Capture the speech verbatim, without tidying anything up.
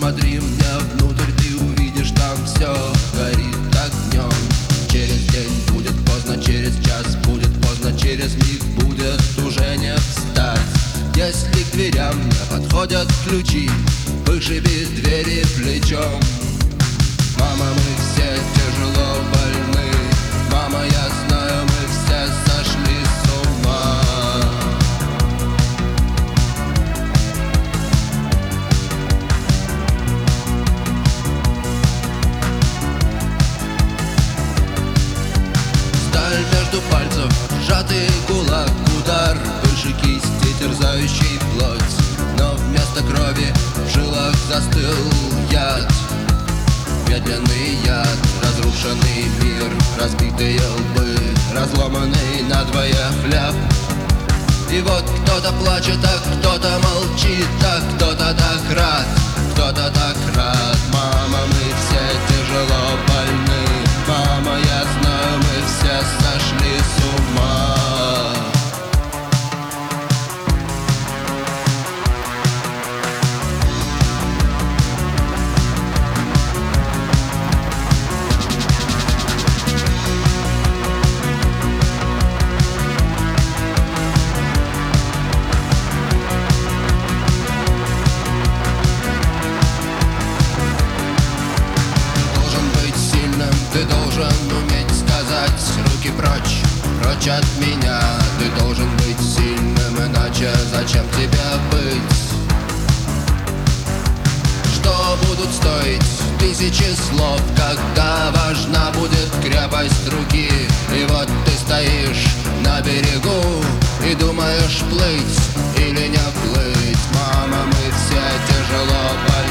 Посмотри мне внутрь, ты увидишь, там все горит огнем. Через день будет поздно, через час будет поздно, через миг будет уже не встать. Если к дверям не подходят ключи, вышиби двери плечом. Мама, мы все тяжело больны. Мама, я знаю, мы все сошли с ума. Сталь между пальцев, сжатый кулак, удар выше кисти, терзающий плоть. Но вместо крови в жилах застыл яд. Медленный яд, разрушенный мир, разбитые лбы, разломанный надвое хлеб. И вот кто-то плачет, а кто-то молчит, а кто-то так рад, кто-то так рад. Мама, мы все тяжело больны. Мама, я знаю, мы все сошли с ума. Ты должен уметь сказать: руки прочь, прочь от меня. Ты должен быть сильным, иначе зачем тебе быть? Что будут стоить тысячи слов, когда важна будет крепость руки? И вот ты стоишь на берегу и думаешь, плыть или не плыть. Мама, мы все тяжело больны.